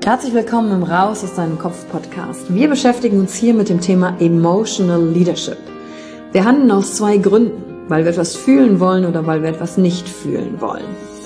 Herzlich willkommen im Raus aus deinem Kopf Podcast. Wir beschäftigen uns hier mit dem Thema Emotional Leadership. Wir handeln aus zwei Gründen, weil wir etwas fühlen wollen oder weil wir etwas nicht fühlen wollen.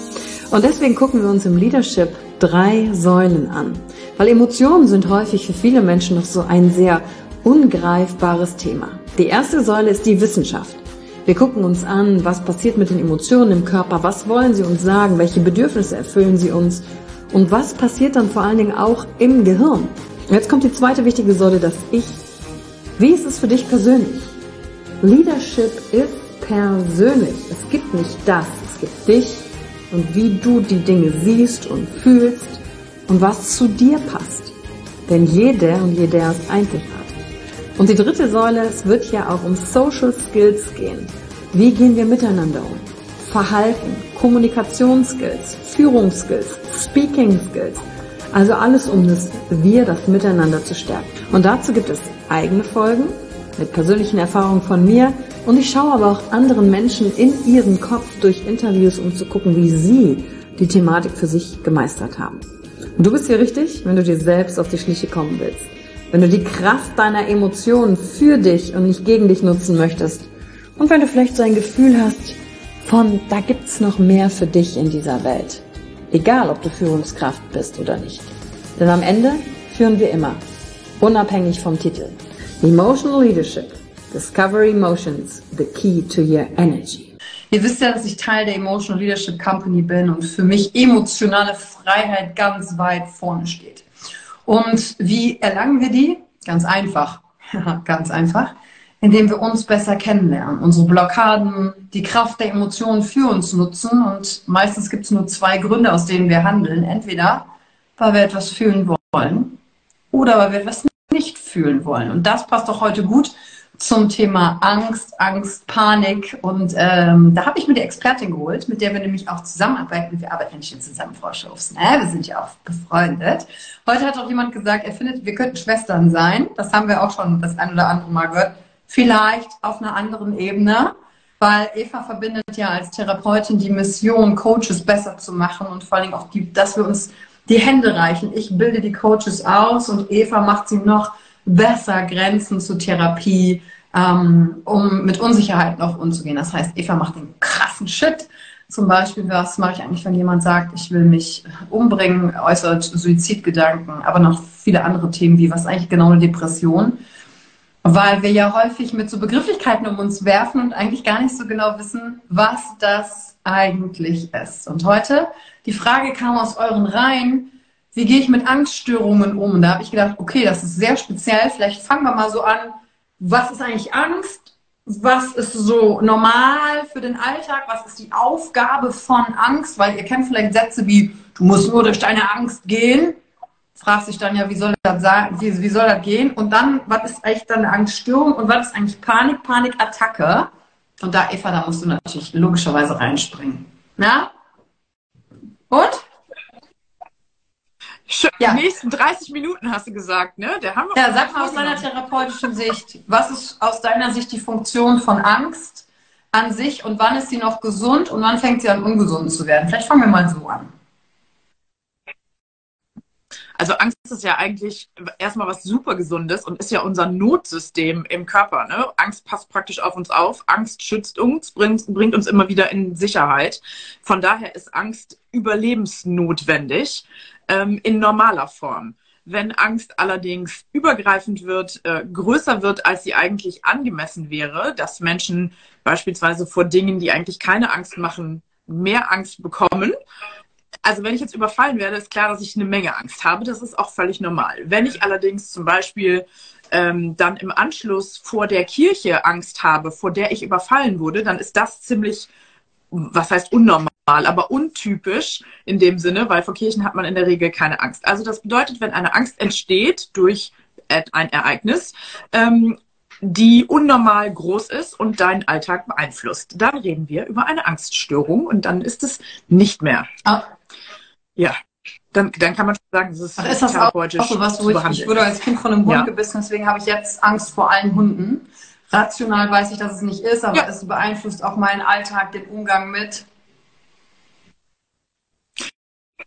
Und deswegen gucken wir uns im Leadership 3 Säulen an, weil Emotionen sind häufig für viele Menschen noch so ein sehr ungreifbares Thema. Die erste Säule ist die Wissenschaft. Wir gucken uns an, was passiert mit den Emotionen im Körper, was wollen sie uns sagen, welche Bedürfnisse erfüllen sie uns und was passiert dann vor allen Dingen auch im Gehirn. Und jetzt kommt die zweite wichtige Säule, das Ich. Wie ist es für dich persönlich? Leadership ist persönlich. Es gibt nicht das, es gibt dich und wie du die Dinge siehst und fühlst und was zu dir passt. Denn jeder und jeder ist einzigartig. Und die dritte Säule, es wird ja auch um Social Skills gehen. Wie gehen wir miteinander um? Verhalten, Kommunikationsskills, Führungsskills, Speaking Skills. Also alles um das Miteinander zu stärken. Und dazu gibt es eigene Folgen mit persönlichen Erfahrungen von mir. Und ich schaue aber auch anderen Menschen in ihren Kopf durch Interviews, um zu gucken, wie sie die Thematik für sich gemeistert haben. Und du bist hier richtig, wenn du dir selbst auf die Schliche kommen willst. Wenn du die Kraft deiner Emotionen für dich und nicht gegen dich nutzen möchtest. Und wenn du vielleicht so ein Gefühl hast von, da gibt's noch mehr für dich in dieser Welt. Egal, ob du Führungskraft bist oder nicht. Denn am Ende führen wir immer, unabhängig vom Titel. Emotional Leadership. Discover Emotions, the key to your energy. Ihr wisst ja, dass ich Teil der Emotional Leadership Company bin und für mich emotionale Freiheit ganz weit vorne steht. Und wie erlangen wir die? Ganz einfach. Ganz einfach. Indem wir uns besser kennenlernen, unsere Blockaden, die Kraft der Emotionen für uns nutzen. Und meistens gibt es nur 2 Gründe, aus denen wir handeln. Entweder, weil wir etwas fühlen wollen oder weil wir etwas nicht fühlen wollen. Und das passt doch heute gut zum Thema Angst, Panik. Und da habe ich mir die Expertin geholt, mit der wir nämlich auch zusammenarbeiten. Wir arbeiten nicht zusammen, Frau Schufs. Wir sind ja auch befreundet. Heute hat auch jemand gesagt, er findet, wir könnten Schwestern sein. Das haben wir auch schon das ein oder andere Mal gehört. Vielleicht auf einer anderen Ebene, weil Eva verbindet ja als Therapeutin die Mission, Coaches besser zu machen und vor allem auch, dass wir uns die Hände reichen. Ich bilde die Coaches aus und Eva macht sie noch besser, Grenzen zur Therapie, um mit Unsicherheiten auch umzugehen. Das heißt, Eva macht den krassen Shit. Zum Beispiel, was mache ich eigentlich, wenn jemand sagt, ich will mich umbringen, äußert Suizidgedanken, aber noch viele andere Themen, wie was ist eigentlich genau eine Depression? Weil wir ja häufig mit so Begrifflichkeiten um uns werfen und eigentlich gar nicht so genau wissen, was das eigentlich ist. Und heute, die Frage kam aus euren Reihen, wie gehe ich mit Angststörungen um? Und da habe ich gedacht, okay, das ist sehr speziell. Vielleicht fangen wir mal so an, was ist eigentlich Angst? Was ist so normal für den Alltag? Was ist die Aufgabe von Angst? Weil ihr kennt vielleicht Sätze wie, du musst nur durch deine Angst gehen. Fragt sich dann ja, wie soll das sein, wie soll das gehen? Und dann, was ist eigentlich dann eine Angststörung und was ist eigentlich Panikattacke? Und da, Eva, da musst du natürlich logischerweise reinspringen. Na? Und? Schön, ja. Die nächsten 30 Minuten hast du gesagt, ne? Ja, sag mal aus deiner therapeutischen Sicht, was ist aus deiner Sicht die Funktion von Angst an sich und wann ist sie noch gesund und wann fängt sie an, ungesund zu werden? Vielleicht fangen wir mal so an. Also Angst ist ja eigentlich erstmal was super Gesundes und ist ja unser Notsystem im Körper. Ne? Angst passt praktisch auf uns auf. Angst schützt uns, bringt uns immer wieder in Sicherheit. Von daher ist Angst überlebensnotwendig in normaler Form. Wenn Angst allerdings übergreifend wird, größer wird, als sie eigentlich angemessen wäre, dass Menschen beispielsweise vor Dingen, die eigentlich keine Angst machen, mehr Angst bekommen. Also wenn ich jetzt überfallen werde, ist klar, dass ich eine Menge Angst habe. Das ist auch völlig normal. Wenn ich allerdings zum Beispiel dann im Anschluss vor der Kirche Angst habe, vor der ich überfallen wurde, dann ist das ziemlich, was heißt unnormal, aber untypisch in dem Sinne, weil vor Kirchen hat man in der Regel keine Angst. Also das bedeutet, wenn eine Angst entsteht durch ein Ereignis, die unnormal groß ist und deinen Alltag beeinflusst, dann reden wir über eine Angststörung und dann ist es nicht mehr. Ja, dann kann man schon sagen, das ist therapeutisch auch so was, wo ich wurde als Kind von einem Hund gebissen, deswegen habe ich jetzt Angst vor allen Hunden. Rational weiß ich, dass es nicht ist, aber es beeinflusst auch meinen Alltag, den Umgang mit.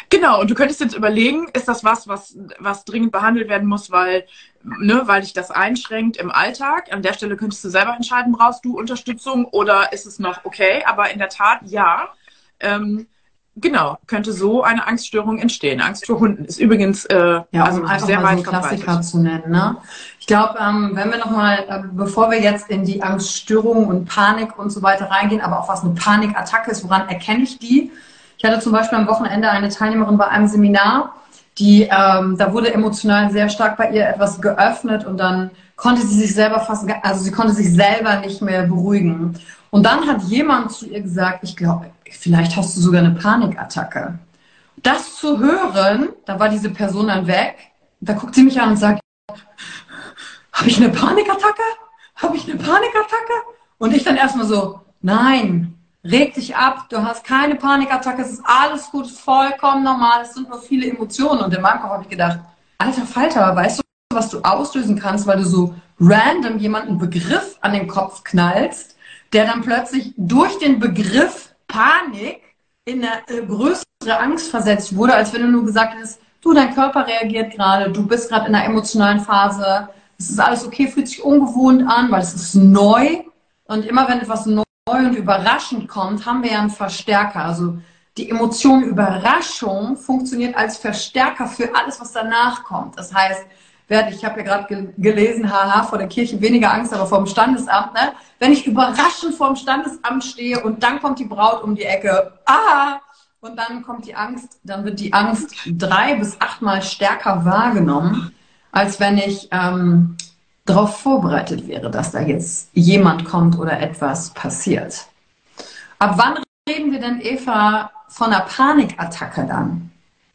Genau, und du könntest jetzt überlegen, ist das was dringend behandelt werden muss, weil dich das einschränkt im Alltag? An der Stelle könntest du selber entscheiden, brauchst du Unterstützung oder ist es noch okay? Aber in der Tat, ja. Genau, könnte so eine Angststörung entstehen. Angst vor Hunden ist übrigens also einfach sehr mal so Klassiker zu nennen. Ne? Ich glaube, wenn wir nochmal, bevor wir jetzt in die Angststörung und Panik und so weiter reingehen, aber auch was eine Panikattacke ist, woran erkenne ich die? Ich hatte zum Beispiel am Wochenende eine Teilnehmerin bei einem Seminar, die, da wurde emotional sehr stark bei ihr etwas geöffnet und dann konnte sie sich selber sie konnte sich selber nicht mehr beruhigen. Und dann hat jemand zu ihr gesagt, ich glaube, vielleicht hast du sogar eine Panikattacke. Das zu hören, da war diese Person dann weg, da guckt sie mich an und sagt, habe ich eine Panikattacke? Habe ich eine Panikattacke? Und ich dann erstmal so, nein, reg dich ab, du hast keine Panikattacke, es ist alles gut, vollkommen normal, es sind nur viele Emotionen. Und in meinem Kopf habe ich gedacht, alter Falter, weißt du, was du auslösen kannst, weil du so random jemanden Begriff an den Kopf knallst, der dann plötzlich durch den Begriff Panik in eine größere Angst versetzt wurde, als wenn du nur gesagt hättest, du, dein Körper reagiert gerade, du bist gerade in einer emotionalen Phase, es ist alles okay, fühlt sich ungewohnt an, weil es ist neu. Und immer wenn etwas neu und überraschend kommt, haben wir ja einen Verstärker. Also die Emotion Überraschung funktioniert als Verstärker für alles, was danach kommt. Das heißt, ich habe ja gerade gelesen, haha, vor der Kirche weniger Angst, aber vor dem Standesamt. Ne? Wenn ich überraschend vor dem Standesamt stehe und dann kommt die Braut um die Ecke, und dann kommt die Angst, dann wird die Angst 3 bis 8 Mal stärker wahrgenommen, als wenn ich darauf vorbereitet wäre, dass da jetzt jemand kommt oder etwas passiert. Ab wann reden wir denn, Eva, von einer Panikattacke dann?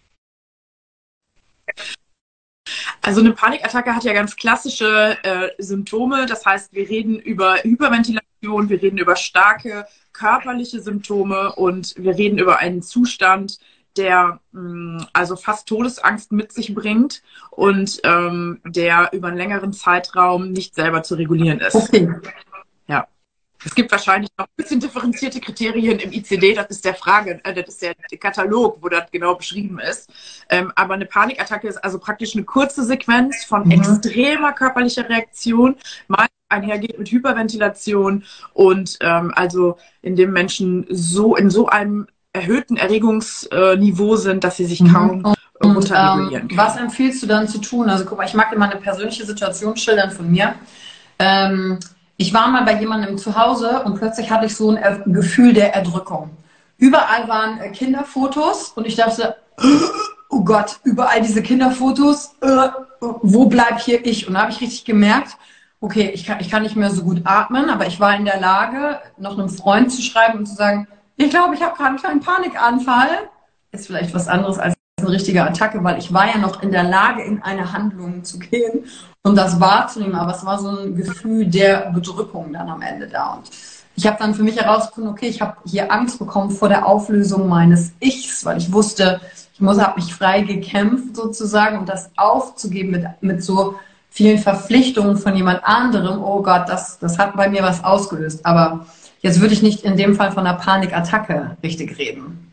Also eine Panikattacke hat ja ganz klassische Symptome. Das heißt, wir reden über Hyperventilation, wir reden über starke körperliche Symptome und wir reden über einen Zustand, der also fast Todesangst mit sich bringt und der über einen längeren Zeitraum nicht selber zu regulieren ist. Okay. Ja. Es gibt wahrscheinlich noch ein bisschen differenzierte Kriterien im ICD, das ist das ist der Katalog, wo das genau beschrieben ist. Aber eine Panikattacke ist also praktisch eine kurze Sequenz von extremer körperlicher Reaktion, mal einhergeht mit Hyperventilation und also in dem Menschen in so einem erhöhten Erregungsniveau sind, dass sie sich kaum runterregulieren können. Was empfiehlst du dann zu tun? Also guck mal, ich mag dir mal eine persönliche Situation schildern von mir. Ich war mal bei jemandem zu Hause und plötzlich hatte ich so ein Gefühl der Erdrückung. Überall waren Kinderfotos und ich dachte, oh Gott, überall diese Kinderfotos, wo bleib hier ich? Und da habe ich richtig gemerkt, okay, ich kann nicht mehr so gut atmen, aber ich war in der Lage, noch einem Freund zu schreiben und zu sagen, ich glaube, ich habe gerade einen kleinen Panikanfall. Ist vielleicht was anderes als eine richtige Attacke, weil ich war ja noch in der Lage, in eine Handlung zu gehen und das wahrzunehmen. Aber es war so ein Gefühl der Bedrückung dann am Ende da. Und ich habe dann für mich herausgefunden, okay, ich habe hier Angst bekommen vor der Auflösung meines Ichs, weil ich wusste, habe mich frei gekämpft sozusagen und das aufzugeben mit so vielen Verpflichtungen von jemand anderem, oh Gott, das hat bei mir was ausgelöst. Aber jetzt würde ich nicht in dem Fall von einer Panikattacke richtig reden.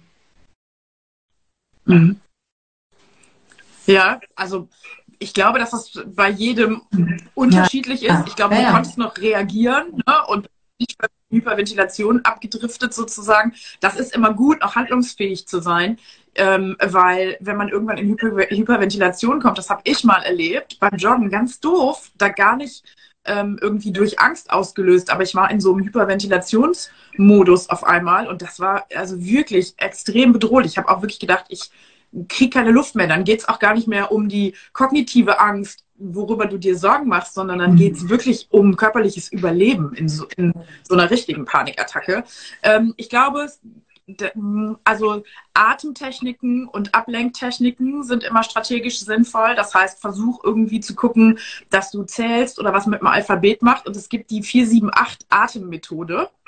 Mhm. Ja, also ich glaube, dass das bei jedem unterschiedlich ist. Ich glaube, du konntest noch reagieren, ne? Und nicht bei Hyperventilation abgedriftet sozusagen. Das ist immer gut, auch handlungsfähig zu sein, weil wenn man irgendwann in Hyperventilation kommt, das habe ich mal erlebt, beim Joggen, ganz doof, da gar nicht irgendwie durch Angst ausgelöst, aber ich war in so einem Hyperventilationsmodus auf einmal und das war also wirklich extrem bedrohlich. Ich habe auch wirklich gedacht, ich kriege keine Luft mehr. Dann geht es auch gar nicht mehr um die kognitive Angst, worüber du dir Sorgen machst, sondern dann geht es wirklich um körperliches Überleben in so einer richtigen Panikattacke. Ich glaube, also Atemtechniken und Ablenktechniken sind immer strategisch sinnvoll. Das heißt, versuch irgendwie zu gucken, dass du zählst oder was mit dem Alphabet machst. Und es gibt die 4-7-8 Atemmethode.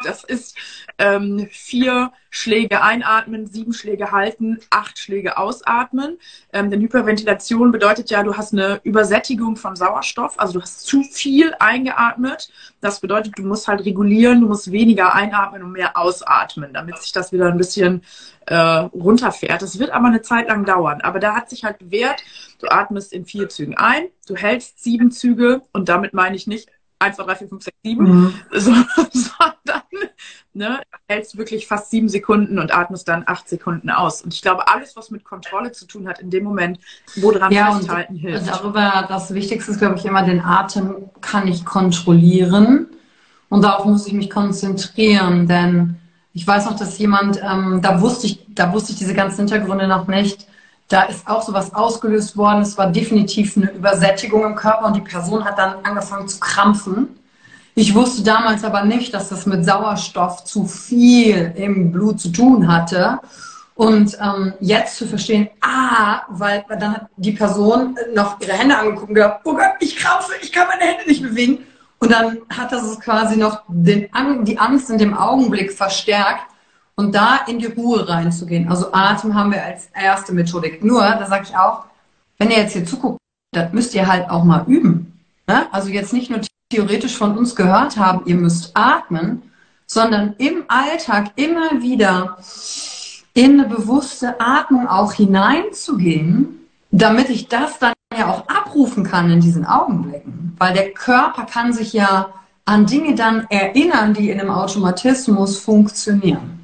Das ist 4 Schläge einatmen, 7 Schläge halten, 8 Schläge ausatmen. Denn Hyperventilation bedeutet ja, du hast eine Übersättigung von Sauerstoff, also du hast zu viel eingeatmet. Das bedeutet, du musst halt regulieren, du musst weniger einatmen und mehr ausatmen, damit sich das wieder ein bisschen runterfährt. Das wird aber eine Zeit lang dauern. Aber da hat sich halt bewährt, du atmest in 4 Zügen ein, du hältst 7 Züge und damit meine ich nicht 1, 2, 3, 4, 5, 6, 7, sondern ne, hältst wirklich fast 7 Sekunden und atmest dann 8 Sekunden aus. Und ich glaube, alles, was mit Kontrolle zu tun hat, in dem Moment, wo dran festhalten hilft. Darüber, das Wichtigste ist, glaube ich, immer, den Atem kann ich kontrollieren und darauf muss ich mich konzentrieren, denn ich weiß noch, dass jemand, da wusste ich diese ganzen Hintergründe noch nicht. Da ist auch sowas ausgelöst worden. Es war definitiv eine Übersättigung im Körper und die Person hat dann angefangen zu krampfen. Ich wusste damals aber nicht, dass das mit Sauerstoff zu viel im Blut zu tun hatte. Und jetzt zu verstehen, weil dann hat die Person noch ihre Hände angeguckt und gedacht, oh Gott, ich krampfe, ich kann meine Hände nicht bewegen. Und dann hat das quasi noch die Angst in dem Augenblick verstärkt und da in die Ruhe reinzugehen. Also Atem haben wir als erste Methodik. Nur, da sage ich auch, wenn ihr jetzt hier zuguckt, das müsst ihr halt auch mal üben. Ne? Also jetzt nicht nur theoretisch von uns gehört haben, ihr müsst atmen, sondern im Alltag immer wieder in eine bewusste Atmung auch hineinzugehen, damit ich das dann ja auch abrufen kann in diesen Augenblicken. Weil der Körper kann sich ja an Dinge dann erinnern, die in einem Automatismus funktionieren.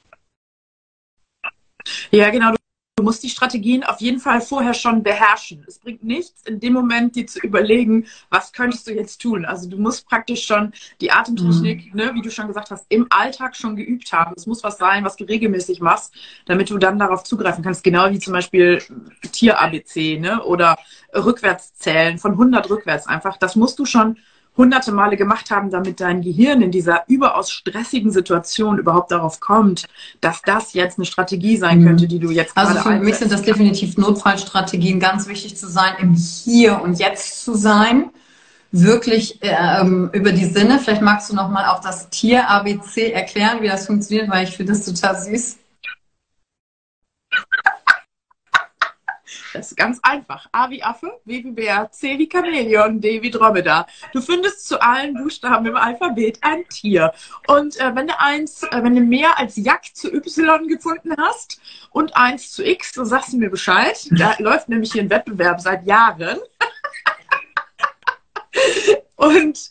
Ja, genau. Du musst die Strategien auf jeden Fall vorher schon beherrschen. Es bringt nichts, in dem Moment dir zu überlegen, was könntest du jetzt tun. Also du musst praktisch schon die Atemtechnik, ne, wie du schon gesagt hast, im Alltag schon geübt haben. Es muss was sein, was du regelmäßig machst, damit du dann darauf zugreifen kannst. Genau wie zum Beispiel Tier-ABC, ne, oder Rückwärtszählen von 100 rückwärts einfach. Das musst du schon hunderte Male gemacht haben, damit dein Gehirn in dieser überaus stressigen Situation überhaupt darauf kommt, dass das jetzt eine Strategie sein könnte, die du jetzt gerade einsetzt. Also für mich sind das definitiv Notfallstrategien, ganz wichtig zu sein, im Hier und Jetzt zu sein, wirklich über die Sinne. Vielleicht magst du nochmal auch das Tier-ABC erklären, wie das funktioniert, weil ich finde das total süß. Das ist ganz einfach. A wie Affe, B wie Bär, C wie Chamäleon, D wie Dromedar. Du findest zu allen Buchstaben im Alphabet ein Tier. Und wenn du mehr als Jack zu Y gefunden hast und 1 zu X, dann sagst du mir Bescheid. Da läuft nämlich hier ein Wettbewerb seit Jahren. Und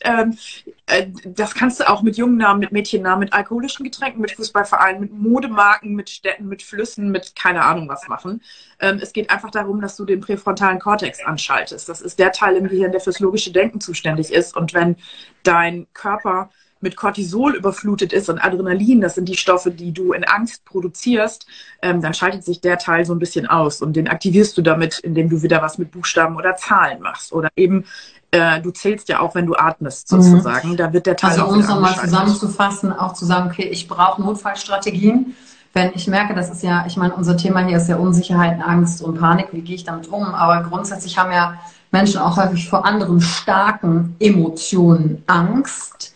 das kannst du auch mit Jungennamen, mit Mädchennamen, mit alkoholischen Getränken, mit Fußballvereinen, mit Modemarken, mit Städten, mit Flüssen, mit keine Ahnung was machen. Es geht einfach darum, dass du den präfrontalen Kortex anschaltest. Das ist der Teil im Gehirn, der fürs logische Denken zuständig ist. Und wenn dein Körper mit Cortisol überflutet ist und Adrenalin, das sind die Stoffe, die du in Angst produzierst, dann schaltet sich der Teil so ein bisschen aus. Und den aktivierst du damit, indem du wieder was mit Buchstaben oder Zahlen machst. Oder eben du zählst ja auch, wenn du atmest, sozusagen. Da wird der Teil also um es nochmal zusammenzufassen, auch zu sagen, okay, ich brauche Notfallstrategien. Wenn ich merke, das ist ja, ich meine, unser Thema hier ist ja Unsicherheit, Angst und Panik. Wie gehe ich damit um? Aber grundsätzlich haben ja Menschen auch häufig vor anderen starken Emotionen Angst.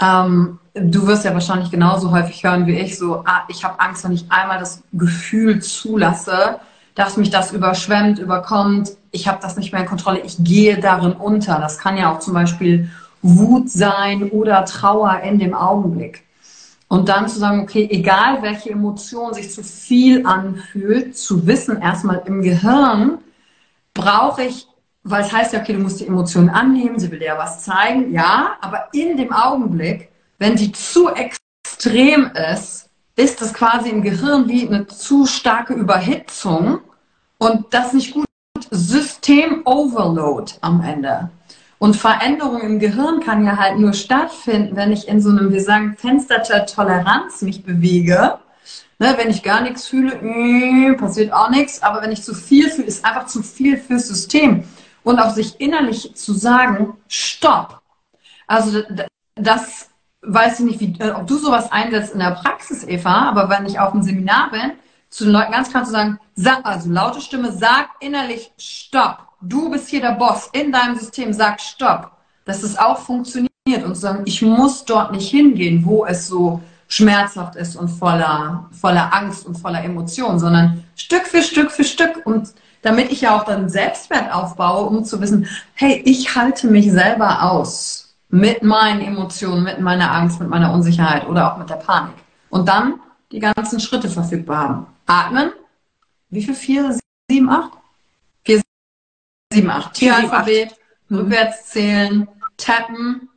Du wirst ja wahrscheinlich genauso häufig hören wie ich, so, ich habe Angst, wenn ich einmal das Gefühl zulasse, dass mich das überschwemmt, überkommt, ich habe das nicht mehr in Kontrolle, ich gehe darin unter. Das kann ja auch zum Beispiel Wut sein oder Trauer in dem Augenblick. Und dann zu sagen, okay, egal welche Emotion sich zu viel anfühlt, zu wissen, erstmal im Gehirn brauche ich, weil es heißt ja, okay, du musst die Emotionen annehmen, sie will dir ja was zeigen, ja, aber in dem Augenblick, wenn die zu extrem ist, ist das quasi im Gehirn wie eine zu starke Überhitzung und das nicht gut. System-Overload am Ende. Und Veränderung im Gehirn kann ja halt nur stattfinden, wenn ich in so einem, wir sagen, Fenster der Toleranz mich bewege. Ne, wenn ich gar nichts fühle, passiert auch nichts. Aber wenn ich zu viel fühle, ist einfach zu viel fürs System. Und auch sich innerlich zu sagen, stopp. Also das weiß ich nicht, ob du sowas einsetzt in der Praxis, Eva, aber wenn ich auf einem Seminar bin, zu den Leuten ganz klar zu sagen, also laute Stimme, sag innerlich stopp. Du bist hier der Boss in deinem System, sag stopp. Dass es auch funktioniert. und zu sagen, ich muss dort nicht hingehen, wo es so schmerzhaft ist und voller Angst und voller Emotionen, sondern Stück für Stück für Stück, und damit ich ja auch dann Selbstwert aufbaue, um zu wissen, hey, ich halte mich selber aus mit meinen Emotionen, mit meiner Angst, mit meiner Unsicherheit oder auch mit der Panik. Und dann die ganzen Schritte verfügbar haben. Atmen. Wie viel? 4, 7, 8? 4, 7, 8. Tieralphabet, rückwärts zählen, tappen.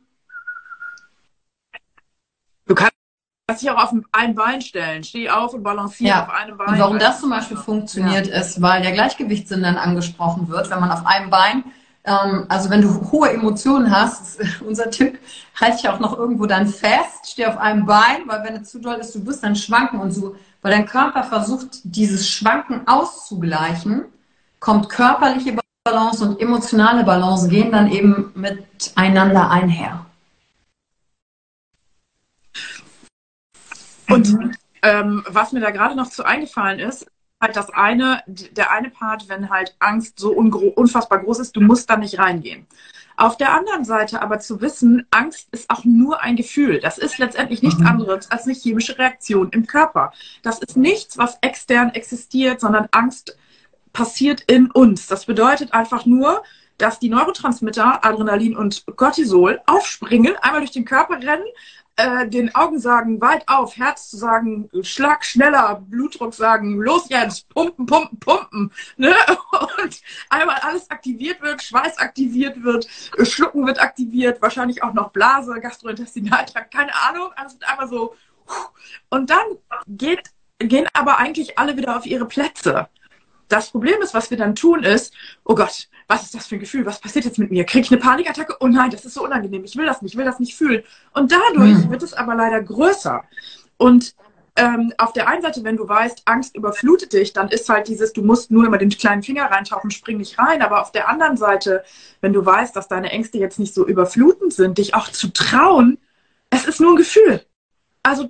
Du kannst dich auch auf ein Bein stellen. Steh auf und balanciere auf einem Bein. Und warum das zum Beispiel funktioniert, ist, weil der Gleichgewichtssinn dann angesprochen wird, wenn man auf einem Bein, also wenn du hohe Emotionen hast, ist unser Tipp, halt dich auch noch irgendwo dann fest, steh auf einem Bein, weil wenn es zu doll ist, du wirst dann schwanken und so, weil dein Körper versucht, dieses Schwanken auszugleichen, kommt körperliche Balance und emotionale Balance gehen dann eben miteinander einher. Und was mir da gerade noch zu eingefallen ist, halt der eine Part, wenn halt Angst so unfassbar groß ist, du musst da nicht reingehen. Auf der anderen Seite aber zu wissen, Angst ist auch nur ein Gefühl. Das ist letztendlich nichts anderes als eine chemische Reaktion im Körper. Das ist nichts, was extern existiert, sondern Angst passiert in uns. Das bedeutet einfach nur, dass die Neurotransmitter Adrenalin und Cortisol aufspringen, einmal durch den Körper rennen, den Augen sagen, weit auf, Herz zu sagen, Schlag schneller, Blutdruck sagen, los jetzt, pumpen, pumpen, pumpen, ne? Und einmal alles aktiviert wird, Schweiß aktiviert wird, Schlucken wird aktiviert, wahrscheinlich auch noch Blase, Gastrointestinaltrakt, keine Ahnung, alles wird einmal so. Und dann gehen aber eigentlich alle wieder auf ihre Plätze. Das Problem ist, was wir dann tun, ist, oh Gott, was ist das für ein Gefühl? Was passiert jetzt mit mir? Kriege ich eine Panikattacke? Oh nein, das ist so unangenehm. Ich will das nicht fühlen. Und dadurch wird es aber leider größer. Und auf der einen Seite, wenn du weißt, Angst überflutet dich, dann ist halt dieses, du musst nur immer den kleinen Finger reintauchen, spring nicht rein. Aber auf der anderen Seite, wenn du weißt, dass deine Ängste jetzt nicht so überflutend sind, dich auch zu trauen, es ist nur ein Gefühl. Also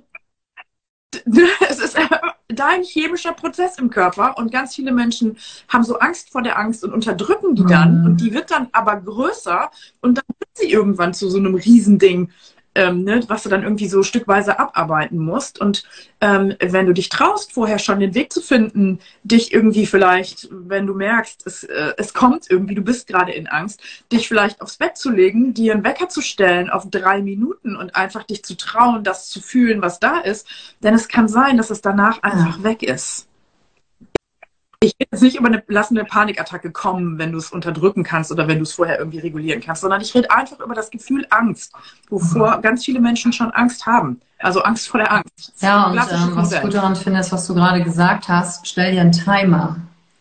es ist dein chemischer Prozess im Körper, und ganz viele Menschen haben so Angst vor der Angst und unterdrücken die dann, und die wird dann aber größer, und dann wird sie irgendwann zu so einem Riesending, was du dann irgendwie so stückweise abarbeiten musst. Und wenn du dich traust, vorher schon den Weg zu finden, dich irgendwie vielleicht, wenn du merkst, es kommt irgendwie, du bist gerade in Angst, dich vielleicht aufs Bett zu legen, dir einen Wecker zu stellen auf 3 Minuten und einfach dich zu trauen, das zu fühlen, was da ist. Denn es kann sein, dass es danach einfach weg ist. Ich will jetzt nicht über eine Panikattacke kommen, wenn du es unterdrücken kannst oder wenn du es vorher irgendwie regulieren kannst, sondern ich rede einfach über das Gefühl Angst, wovor ganz viele Menschen schon Angst haben. Also Angst vor der Angst. Ja, und was ich gut daran finde, ist, was du gerade gesagt hast, stell dir einen Timer.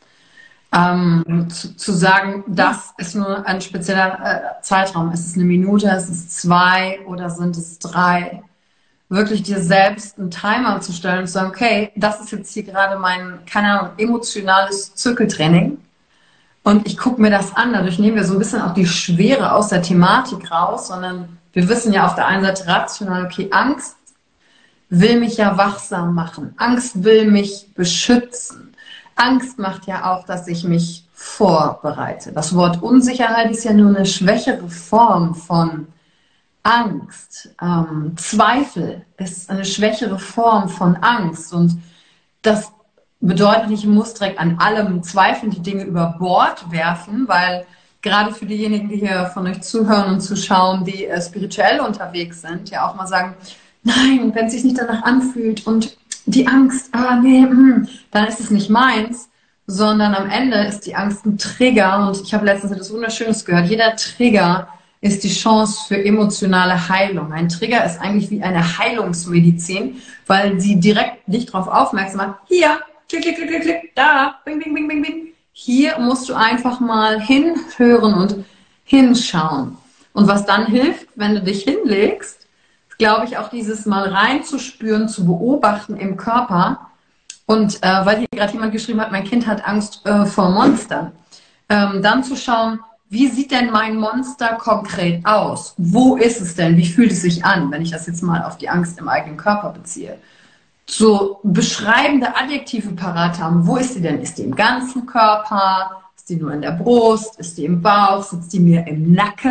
Zu sagen, das ist nur ein spezieller Zeitraum. Ist es 1 Minute, ist es 2 oder sind es 3? Wirklich dir selbst einen Timer zu stellen und zu sagen, okay, das ist jetzt hier gerade mein, keine Ahnung, emotionales Zirkeltraining, und ich gucke mir das an. Dadurch nehmen wir so ein bisschen auch die Schwere aus der Thematik raus, sondern wir wissen ja auf der einen Seite rational, okay, Angst will mich ja wachsam machen. Angst will mich beschützen. Angst macht ja auch, dass ich mich vorbereite. Das Wort Unsicherheit ist ja nur eine schwächere Form von Angst. Zweifel ist eine schwächere Form von Angst, und das bedeutet nicht, ich muss direkt an allem zweifelnde Dinge über Bord werfen, weil gerade für diejenigen, die hier von euch zuhören und zuschauen, die spirituell unterwegs sind, ja auch mal sagen, nein, wenn es sich nicht danach anfühlt und die Angst, dann ist es nicht meins, sondern am Ende ist die Angst ein Trigger, und ich habe letztens etwas Wunderschönes gehört, jeder Trigger ist die Chance für emotionale Heilung. Ein Trigger ist eigentlich wie eine Heilungsmedizin, weil sie direkt dich darauf aufmerksam macht. Hier, klick, klick, klick, klick, klick, da, bing, bing, bing, bing, bing. Hier musst du einfach mal hinhören und hinschauen. Und was dann hilft, wenn du dich hinlegst, glaube ich, auch dieses Mal reinzuspüren, zu beobachten im Körper. Und weil hier gerade jemand geschrieben hat, mein Kind hat Angst vor Monstern. Dann zu schauen, wie sieht denn mein Monster konkret aus? Wo ist es denn? Wie fühlt es sich an, wenn ich das jetzt mal auf die Angst im eigenen Körper beziehe? So beschreibende Adjektive parat haben. Wo ist sie denn? Ist die im ganzen Körper? Ist die nur in der Brust? Ist die im Bauch? Sitzt die mir im Nacken?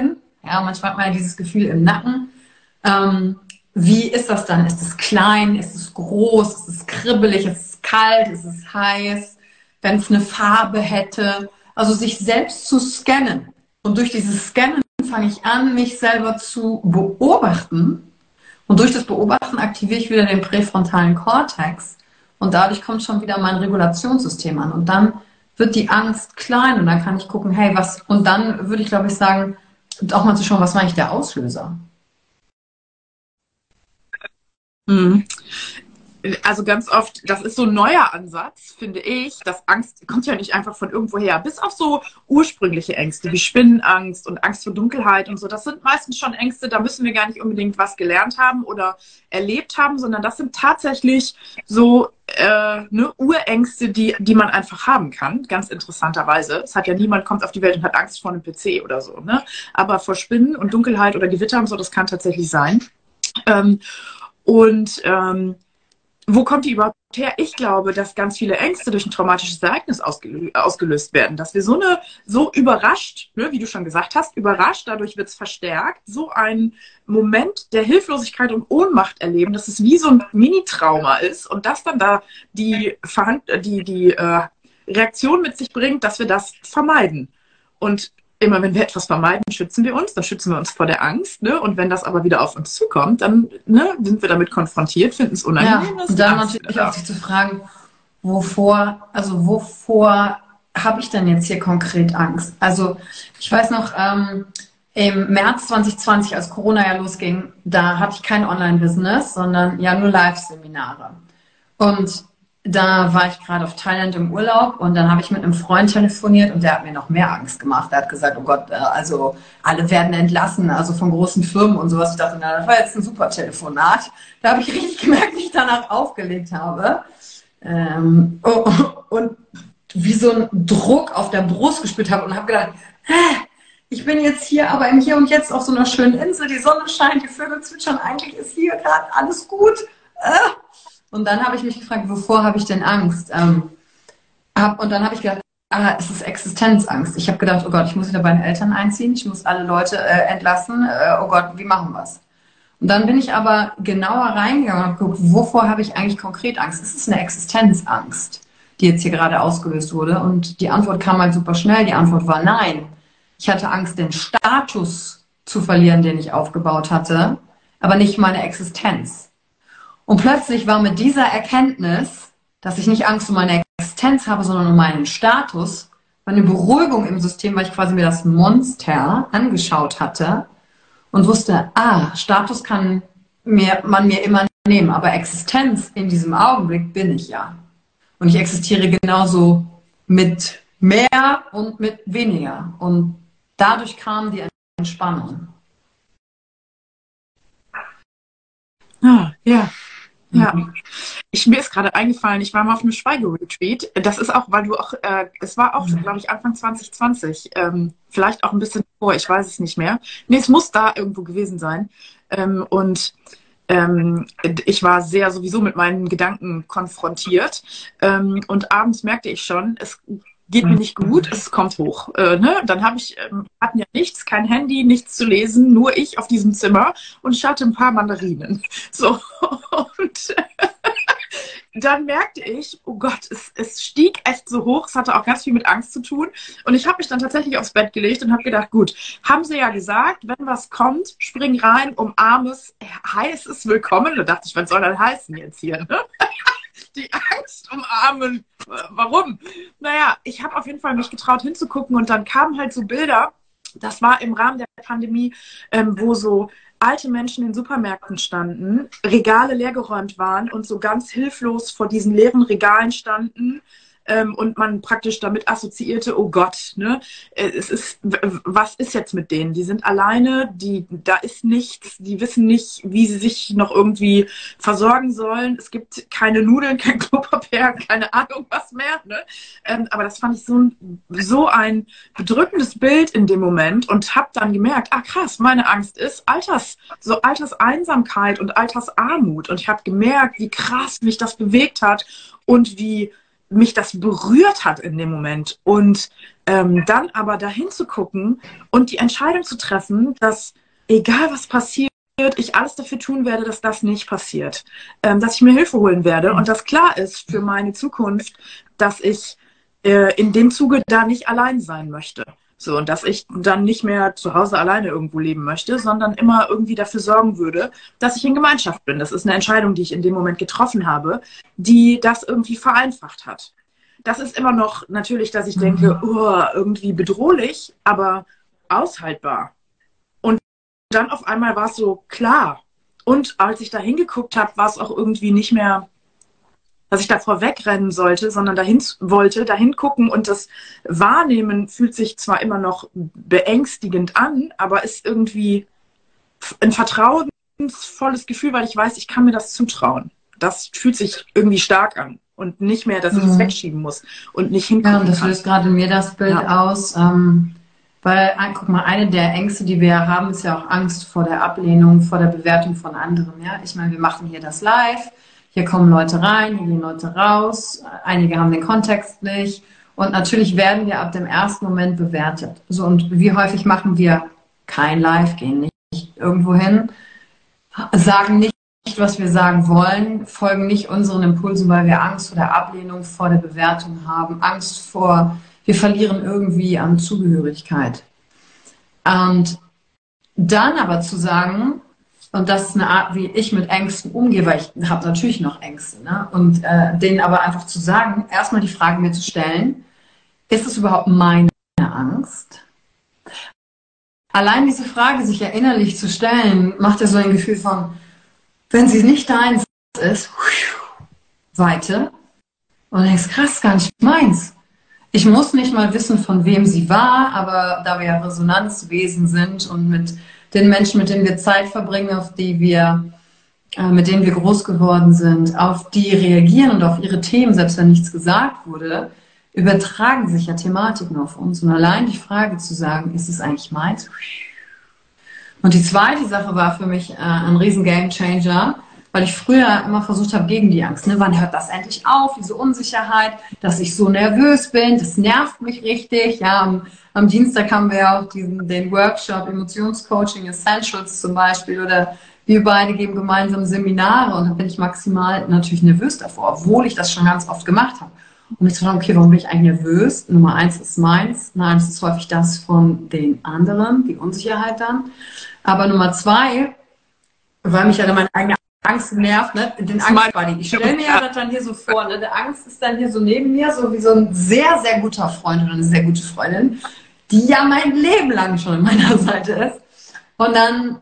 Ja, manchmal hat man ja dieses Gefühl im Nacken. Wie ist das dann? Ist es klein? Ist es groß? Ist es kribbelig? Ist es kalt? Ist es heiß? Wenn es eine Farbe hätte? Also sich selbst zu scannen. Und durch dieses Scannen fange ich an, mich selber zu beobachten. Und durch das Beobachten aktiviere ich wieder den präfrontalen Kortex. Und dadurch kommt schon wieder mein Regulationssystem an. Und dann wird die Angst klein. Und dann kann ich gucken, hey, was... Und dann würde ich, glaube ich, sagen, auch mal zu schauen, was war eigentlich der Auslöser? Mhm. Also ganz oft, das ist so ein neuer Ansatz, finde ich, dass Angst kommt ja nicht einfach von irgendwoher. Bis auf so ursprüngliche Ängste wie Spinnenangst und Angst vor Dunkelheit und so. Das sind meistens schon Ängste, da müssen wir gar nicht unbedingt was gelernt haben oder erlebt haben, sondern das sind tatsächlich so Urängste, die man einfach haben kann, ganz interessanterweise. Es hat ja niemand kommt auf die Welt und hat Angst vor einem PC oder so, ne? Aber vor Spinnen und Dunkelheit oder Gewitter und so, das kann tatsächlich sein. Wo kommt die überhaupt her? Ich glaube, dass ganz viele Ängste durch ein traumatisches Ereignis ausgelöst werden. Dass wir so überrascht, ne, wie du schon gesagt hast, überrascht, dadurch wird es verstärkt, so einen Moment der Hilflosigkeit und Ohnmacht erleben, dass es wie so ein Mini-Trauma ist und das dann da die Reaktion mit sich bringt, dass wir das vermeiden. Und immer wenn wir etwas vermeiden, schützen wir uns, dann schützen wir uns vor der Angst, ne? Und wenn das aber wieder auf uns zukommt, dann sind wir damit konfrontiert, finden es unangenehm. Ja, und dann natürlich auch sich zu fragen, wovor habe ich denn jetzt hier konkret Angst? Also ich weiß noch, im März 2020, als Corona ja losging, da hatte ich kein Online-Business, sondern ja nur Live-Seminare. Und da war ich gerade auf Thailand im Urlaub und dann habe ich mit einem Freund telefoniert und der hat mir noch mehr Angst gemacht. Der hat gesagt, oh Gott, also alle werden entlassen, also von großen Firmen und sowas. Ich dachte, na, das war jetzt ein super Telefonat. Da habe ich richtig gemerkt, wie ich danach aufgelegt habe. Und wie so ein Druck auf der Brust gespürt habe und habe gedacht, ich bin jetzt hier, aber im Hier und Jetzt auf so einer schönen Insel, die Sonne scheint, die Vögel zwitschern, eigentlich ist hier gerade alles gut. Und dann habe ich mich gefragt, wovor habe ich denn Angst? Und dann habe ich gedacht, es ist Existenzangst. Ich habe gedacht, oh Gott, ich muss wieder bei den Eltern einziehen, ich muss alle Leute entlassen. Oh Gott, wie machen wir es? Und dann bin ich aber genauer reingegangen und habe geguckt, wovor habe ich eigentlich konkret Angst? Es ist eine Existenzangst, die jetzt hier gerade ausgelöst wurde. Und die Antwort kam halt super schnell. Die Antwort war nein. Ich hatte Angst, den Status zu verlieren, den ich aufgebaut hatte, aber nicht meine Existenz. Und plötzlich war mit dieser Erkenntnis, dass ich nicht Angst um meine Existenz habe, sondern um meinen Status, eine Beruhigung im System, weil ich quasi mir das Monster angeschaut hatte und wusste, Status kann man mir immer nehmen, aber Existenz in diesem Augenblick bin ich ja. Und ich existiere genauso mit mehr und mit weniger. Und dadurch kam die Entspannung. Ja. Mir ist gerade eingefallen, ich war mal auf einem Schweigeretreat. Das ist auch, weil du auch, es war auch, glaube ich, Anfang 2020, vielleicht auch ein bisschen vor, ich weiß es nicht mehr. Nee, es muss da irgendwo gewesen sein. Ich war sehr sowieso mit meinen Gedanken konfrontiert. Und abends merkte ich schon, es geht mir nicht gut, es kommt hoch. Dann hatten ja nichts, kein Handy, nichts zu lesen, nur ich auf diesem Zimmer und ich hatte ein paar Mandarinen. So, und dann merkte ich, oh Gott, es stieg echt so hoch, es hatte auch ganz viel mit Angst zu tun und ich habe mich dann tatsächlich aufs Bett gelegt und habe gedacht, gut, haben sie ja gesagt, wenn was kommt, spring rein, umarm es, heiß ist willkommen. Da dachte ich, was soll das heißen jetzt hier, ne? Die Angst umarmen. Warum? Naja, ich habe auf jeden Fall mich getraut hinzugucken und dann kamen halt so Bilder, das war im Rahmen der Pandemie, wo so alte Menschen in Supermärkten standen, Regale leergeräumt waren und so ganz hilflos vor diesen leeren Regalen standen und man praktisch damit assoziierte, oh Gott, ne, was ist jetzt mit denen? Die sind alleine, da ist nichts, die wissen nicht, wie sie sich noch irgendwie versorgen sollen. Es gibt keine Nudeln, kein Klopapier, keine Ahnung was mehr. Ne? Aber das fand ich so ein bedrückendes Bild in dem Moment und habe dann gemerkt, krass, meine Angst ist Alterseinsamkeit und Altersarmut. Und ich habe gemerkt, wie krass mich das bewegt hat und wie mich das berührt hat in dem Moment. Und dann aber dahin zu gucken und die Entscheidung zu treffen, dass egal was passiert, ich alles dafür tun werde, dass das nicht passiert. Dass ich mir Hilfe holen werde und dass klar ist für meine Zukunft, dass ich in dem Zuge da nicht allein sein möchte. So, und dass ich dann nicht mehr zu Hause alleine irgendwo leben möchte, sondern immer irgendwie dafür sorgen würde, dass ich in Gemeinschaft bin. Das ist eine Entscheidung, die ich in dem Moment getroffen habe, die das irgendwie vereinfacht hat. Das ist immer noch natürlich, dass ich denke, irgendwie bedrohlich, aber aushaltbar. Und dann auf einmal war es so klar. Und als ich da hingeguckt habe, war es auch irgendwie nicht mehr, dass ich davor wegrennen sollte, sondern dahin gucken, und das Wahrnehmen fühlt sich zwar immer noch beängstigend an, aber ist irgendwie ein vertrauensvolles Gefühl, weil ich weiß, ich kann mir das zutrauen. Das fühlt sich irgendwie stark an und nicht mehr, dass ich es wegschieben muss und nicht hingucken kann. Ja, das löst gerade in mir das Bild aus, weil, guck mal, eine der Ängste, die wir haben, ist ja auch Angst vor der Ablehnung, vor der Bewertung von anderen. Ja? Ich meine, wir machen hier das live. Hier kommen Leute rein, hier gehen Leute raus. Einige haben den Kontext nicht. Und natürlich werden wir ab dem ersten Moment bewertet. So, und wie häufig machen wir kein Live, gehen nicht irgendwo hin, sagen nicht, was wir sagen wollen, folgen nicht unseren Impulsen, weil wir Angst vor der Ablehnung, vor der Bewertung haben, Angst vor, wir verlieren irgendwie an Zugehörigkeit. Und dann aber zu sagen, und das ist eine Art, wie ich mit Ängsten umgehe, weil ich habe natürlich noch Ängste. Ne? Und denen aber einfach zu sagen, erstmal die Frage mir zu stellen, ist es überhaupt meine Angst? Allein diese Frage sich ja innerlich zu stellen, macht ja so ein Gefühl von, wenn sie nicht deins ist, Weite. Und du denkst, krass, gar nicht meins. Ich muss nicht mal wissen, von wem sie war, aber da wir ja Resonanzwesen sind und mit den Menschen, mit denen wir Zeit verbringen, mit denen wir groß geworden sind, auf die reagieren und auf ihre Themen, selbst wenn nichts gesagt wurde, übertragen sich ja Thematiken auf uns. Und allein die Frage zu sagen, ist es eigentlich meins? Und die zweite Sache war für mich ein riesen Gamechanger, weil ich früher immer versucht habe, gegen die Angst. Ne? Wann hört das endlich auf, diese Unsicherheit, dass ich so nervös bin? Das nervt mich richtig. Ja, am Dienstag haben wir ja auch den Workshop Emotionscoaching Essentials zum Beispiel, oder wir beide geben gemeinsam Seminare, und da bin ich maximal natürlich nervös davor, obwohl ich das schon ganz oft gemacht habe. Und ich dachte, okay, warum bin ich eigentlich nervös? Nummer 1 ist meins. Nein, es ist häufig das von den anderen, die Unsicherheit dann. Aber Nummer 2, weil mich ja dann meine eigene Angst nervt, ne? Den Angstbuddy. Ich stelle mir ja das dann hier so vor, ne? Der Angst ist dann hier so neben mir, so wie so ein sehr, sehr guter Freund oder eine sehr gute Freundin, die ja mein Leben lang schon an meiner Seite ist. Und dann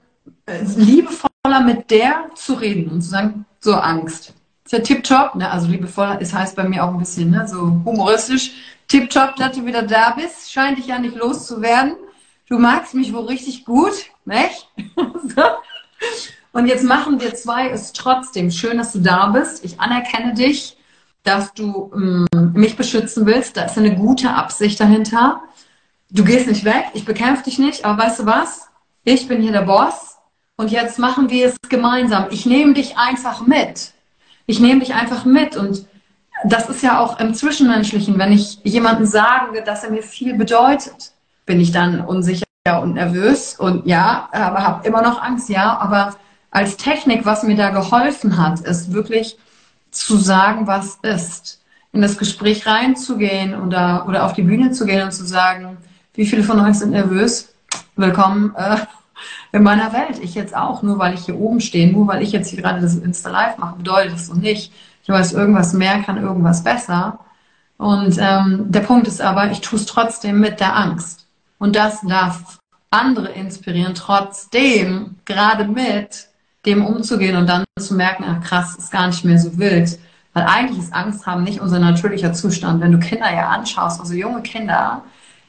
liebevoller mit der zu reden und zu sagen, so Angst. Ist ja tipptopp, ne? Also liebevoller, es heißt bei mir auch ein bisschen, ne? So humoristisch. Tipptopp, dass du wieder da bist. Scheint dich ja nicht loszuwerden. Du magst mich wohl richtig gut, nicht? So. Und jetzt machen wir 2 es trotzdem. Schön, dass du da bist. Ich anerkenne dich, dass du mich beschützen willst. Da ist eine gute Absicht dahinter. Du gehst nicht weg, ich bekämpfe dich nicht, aber weißt du was? Ich bin hier der Boss und jetzt machen wir es gemeinsam. Ich nehme dich einfach mit. Ich nehme dich einfach mit, und das ist ja auch im Zwischenmenschlichen, wenn ich jemandem sage, dass er mir viel bedeutet, bin ich dann unsicher und nervös und ja, aber habe immer noch Angst, ja, aber als Technik, was mir da geholfen hat, ist wirklich zu sagen, was ist. In das Gespräch reinzugehen oder auf die Bühne zu gehen und zu sagen, wie viele von euch sind nervös? Willkommen in meiner Welt. Ich jetzt auch. Nur weil ich hier oben stehe, nur weil ich jetzt hier gerade das Insta-Live mache, bedeutet das so nicht. Ich weiß, irgendwas mehr kann irgendwas besser. Und der Punkt ist aber, ich tue es trotzdem mit der Angst. Und das darf andere inspirieren, trotzdem gerade mit dem umzugehen und dann zu merken, ach krass, ist gar nicht mehr so wild. Weil eigentlich ist Angst haben nicht unser natürlicher Zustand. Wenn du Kinder ja anschaust, also junge Kinder,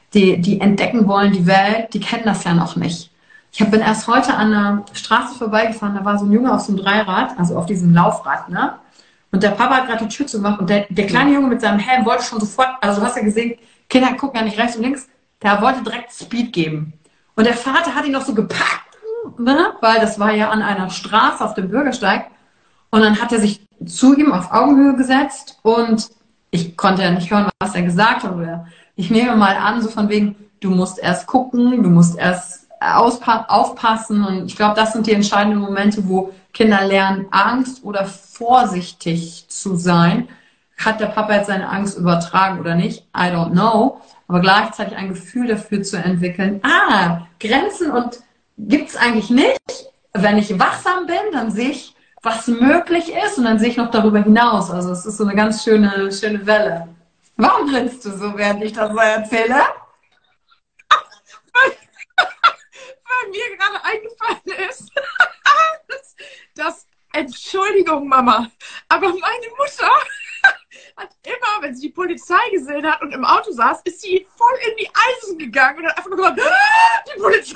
die entdecken wollen die Welt, die kennen das ja noch nicht. Ich bin erst heute an einer Straße vorbeigefahren, da war so ein Junge auf so einem Dreirad, also auf diesem Laufrad, ne? Und der Papa hat gerade die Tür zugemacht und der kleine Junge mit seinem Helm wollte schon sofort, also du hast ja gesehen, Kinder gucken ja nicht rechts und links, der wollte direkt Speed geben. Und der Vater hat ihn noch so gepackt, ne? Weil das war ja an einer Straße auf dem Bürgersteig. Und dann hat er sich zu ihm auf Augenhöhe gesetzt und ich konnte ja nicht hören, was er gesagt hat. Oder ich nehme mal an, so von wegen, du musst erst gucken, du musst erst aufpassen. Und ich glaube, das sind die entscheidenden Momente, wo Kinder lernen, Angst oder vorsichtig zu sein. Hat der Papa jetzt seine Angst übertragen oder nicht? I don't know. Aber gleichzeitig ein Gefühl dafür zu entwickeln, Grenzen und gibt es eigentlich nicht. Wenn ich wachsam bin, dann sehe ich, was möglich ist und dann sehe ich noch darüber hinaus. Also es ist so eine ganz schöne Welle. Warum grinst du so, während ich das so erzähle? Weil mir gerade eingefallen ist, Entschuldigung, Mama, aber meine Mutter hat immer, wenn sie die Polizei gesehen hat und im Auto saß, ist sie voll in die Eisen gegangen und hat einfach nur gesagt, die Polizei.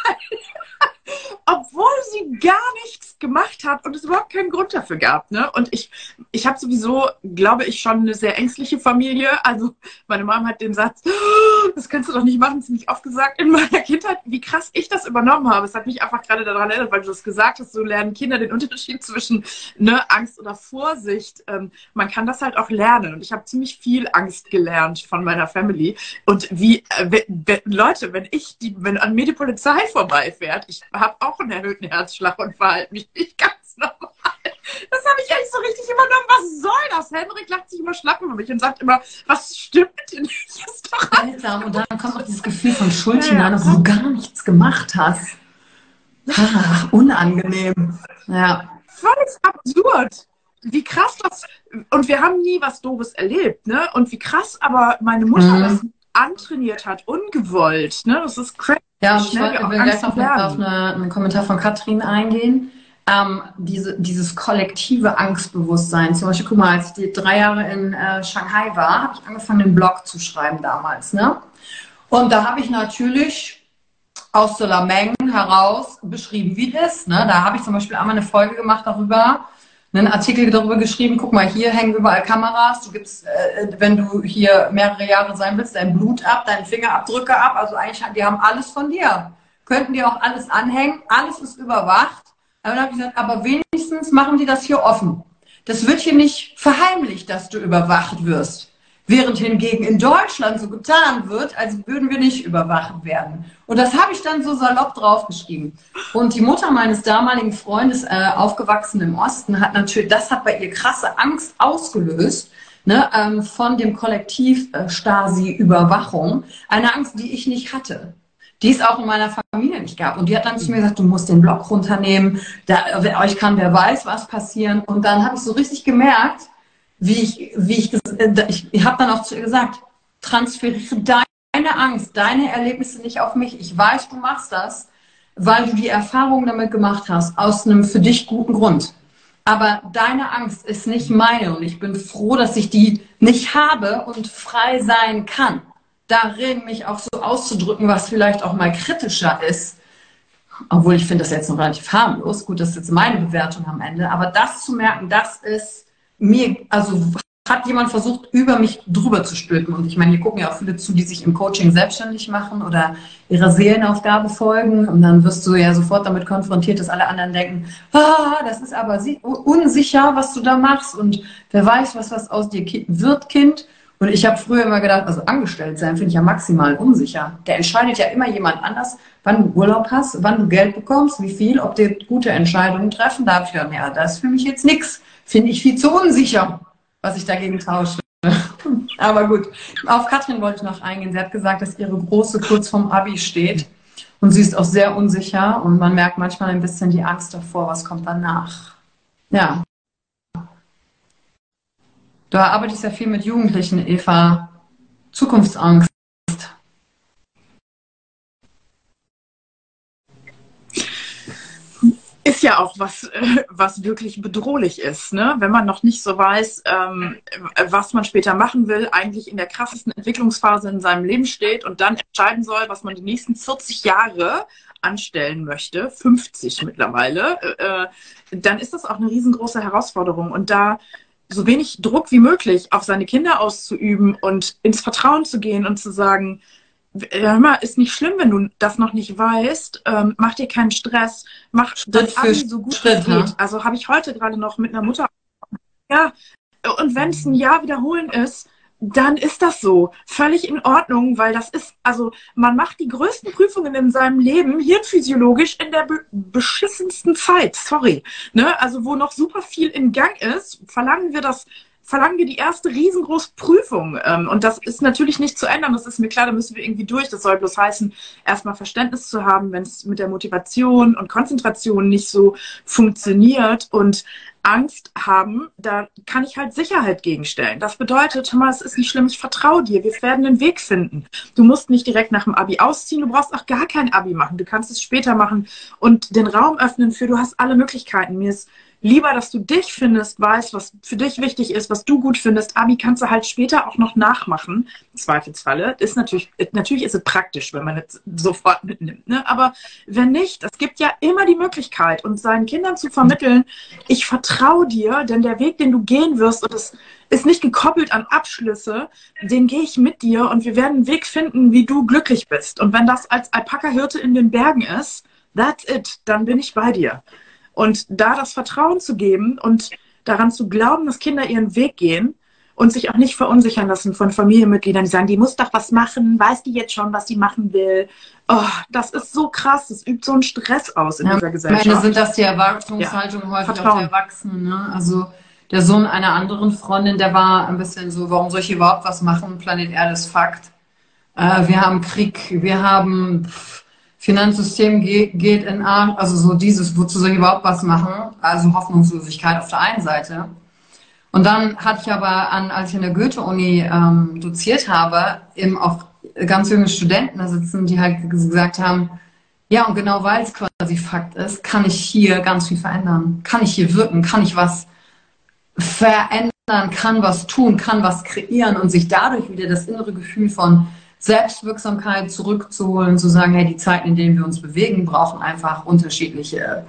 Obwohl sie gar nichts gemacht hat und es überhaupt keinen Grund dafür gab. Ne? Und ich habe sowieso, glaube ich, schon eine sehr ängstliche Familie. Also meine Mom hat den Satz, das kannst du doch nicht machen, ziemlich oft gesagt in meiner Kindheit, wie krass ich das übernommen habe. Es hat mich einfach gerade daran erinnert, weil du das gesagt hast, so lernen Kinder den Unterschied zwischen Angst oder Vorsicht. Man kann das halt auch lernen. Und ich habe ziemlich viel Angst gelernt von meiner Family. Und Leute, wenn an mir die Polizei vorbeifährt, ich habe auch einen erhöhten Herzschlag und verhalte mich nicht ganz normal. Das habe ich echt so richtig übernommen. Was soll das? Henrik lacht sich immer schlapp über mich und sagt immer, was stimmt denn nicht? Ist doch Alter, und dann kommt auch dieses Gefühl von Schuld hinein, obwohl du gar nichts gemacht hast. Unangenehm. Ja. Völlig absurd. Wie krass das... Und wir haben nie was Doofes erlebt, ne? Und wie krass aber meine Mutter das antrainiert hat, ungewollt, ne? Das ist crazy. Ja, und ich will gleich noch auf einen Kommentar von Katrin eingehen. Dieses kollektive Angstbewusstsein. Zum Beispiel, guck mal, als ich 3 Jahre in Shanghai war, habe ich angefangen, den Blog zu schreiben damals. Ne? Und da habe ich natürlich aus so Lameng heraus beschrieben, wie es ist. Ne? Da habe ich zum Beispiel einmal eine Folge gemacht darüber, einen Artikel darüber geschrieben, guck mal, hier hängen überall Kameras, du gibst, wenn du hier mehrere Jahre sein willst, dein Blut ab, deine Fingerabdrücke ab, also eigentlich, die haben alles von dir. Könnten dir auch alles anhängen, alles ist überwacht. Aber dann habe ich gesagt, aber wenigstens machen die das hier offen. Das wird hier nicht verheimlicht, dass du überwacht wirst. Während hingegen in Deutschland so getan wird, als würden wir nicht überwacht werden. Und das habe ich dann so salopp draufgeschrieben. Und die Mutter meines damaligen Freundes, aufgewachsen im Osten, hat natürlich, das hat bei ihr krasse Angst ausgelöst, ne, von dem Kollektiv Stasi-Überwachung. Eine Angst, die ich nicht hatte. Die es auch in meiner Familie nicht gab. Und die hat dann zu mir gesagt, du musst den Blog runternehmen, euch kann wer weiß was passieren. Und dann habe ich so richtig gemerkt, ich habe dann auch zu ihr gesagt, transferiere deine Angst, deine Erlebnisse nicht auf mich. Ich weiß, du machst das, weil du die Erfahrung damit gemacht hast, aus einem für dich guten Grund. Aber deine Angst ist nicht meine und ich bin froh, dass ich die nicht habe und frei sein kann. Darin mich auch so auszudrücken, was vielleicht auch mal kritischer ist. Obwohl ich finde das jetzt noch relativ harmlos. Gut, das ist jetzt meine Bewertung am Ende. Aber das zu merken, das ist mir, also hat jemand versucht, über mich drüber zu stülpen. Und ich meine, hier gucken ja auch viele zu, die sich im Coaching selbstständig machen oder ihrer Seelenaufgabe folgen. Und dann wirst du ja sofort damit konfrontiert, dass alle anderen denken, das ist aber unsicher, was du da machst. Und wer weiß, was aus dir wird, Kind. Und ich habe früher immer gedacht, also angestellt sein finde ich ja maximal unsicher. Der entscheidet ja immer jemand anders, wann du Urlaub hast, wann du Geld bekommst, wie viel, ob dir gute Entscheidungen treffen. Da habe ich gedacht, ja, das ist für mich jetzt nichts. Finde ich viel zu unsicher, was ich dagegen tausche. Aber gut, auf Katrin wollte ich noch eingehen. Sie hat gesagt, dass ihre Große kurz vorm Abi steht. Und sie ist auch sehr unsicher. Und man merkt manchmal ein bisschen die Angst davor, was kommt danach. Ja. Du arbeitest ja viel mit Jugendlichen, Eva. Zukunftsangst. Ist ja auch was wirklich bedrohlich ist, ne? Wenn man noch nicht so weiß, was man später machen will, eigentlich in der krassesten Entwicklungsphase in seinem Leben steht und dann entscheiden soll, was man die nächsten 40 Jahre anstellen möchte, 50 mittlerweile, dann ist das auch eine riesengroße Herausforderung. Und da so wenig Druck wie möglich auf seine Kinder auszuüben und ins Vertrauen zu gehen und zu sagen, hör mal, ist nicht schlimm, wenn du das noch nicht weißt, mach dir keinen Stress, mach das Abi so gut es geht. Also habe ich heute gerade noch mit einer Mutter, ja, Und wenn es ein Jahr wiederholen ist, dann ist das so. Völlig in Ordnung, weil das ist, also man macht die größten Prüfungen in seinem Leben hirnphysiologisch in der beschissensten Zeit. Sorry. Ne? Also wo noch super viel in Gang ist, verlangen wir die erste riesengroße Prüfung. Und das ist natürlich nicht zu ändern. Das ist mir klar, da müssen wir irgendwie durch. Das soll bloß heißen, erstmal Verständnis zu haben, wenn es mit der Motivation und Konzentration nicht so funktioniert und Angst haben, da kann ich halt Sicherheit gegenstellen. Das bedeutet, hör mal, es ist nicht schlimm, ich vertraue dir, wir werden einen Weg finden. Du musst nicht direkt nach dem Abi ausziehen, du brauchst auch gar kein Abi machen, du kannst es später machen und den Raum öffnen für, du hast alle Möglichkeiten. Mir ist lieber, dass du dich findest, weißt, was für dich wichtig ist, was du gut findest. Abi kannst du halt später auch noch nachmachen, im Zweifelsfalle. Ist natürlich ist es praktisch, wenn man es sofort mitnimmt. Ne? Aber wenn nicht, es gibt ja immer die Möglichkeit, und seinen Kindern zu vermitteln, ich vertraue dir, denn der Weg, den du gehen wirst, und es ist nicht gekoppelt an Abschlüsse, den gehe ich mit dir und wir werden einen Weg finden, wie du glücklich bist. Und wenn das als Alpaka-Hirte in den Bergen ist, that's it, dann bin ich bei dir. Und da das Vertrauen zu geben und daran zu glauben, dass Kinder ihren Weg gehen und sich auch nicht verunsichern lassen von Familienmitgliedern, die sagen, die muss doch was machen, weiß die jetzt schon, was sie machen will. Oh, das ist so krass, das übt so einen Stress aus in dieser Gesellschaft. Ich meine, sind das die Erwartungshaltungen häufig auch der Erwachsenen. Ne? Also der Sohn einer anderen Freundin, der war ein bisschen so, warum soll ich überhaupt was machen? Planet Erde ist Fakt. Wir haben Krieg, wir haben... Finanzsystem geht in Arm, also so dieses, wozu soll ich überhaupt was machen? Also Hoffnungslosigkeit auf der einen Seite. Und dann hatte ich aber als ich an der Goethe-Uni doziert habe, eben auch ganz junge Studenten da sitzen, die halt gesagt haben, ja, und genau weil es quasi Fakt ist, kann ich hier ganz viel verändern. Kann ich hier wirken, kann ich was verändern, kann was tun, kann was kreieren und sich dadurch wieder das innere Gefühl von Selbstwirksamkeit zurückzuholen, zu sagen, hey, die Zeiten, in denen wir uns bewegen, brauchen einfach unterschiedliche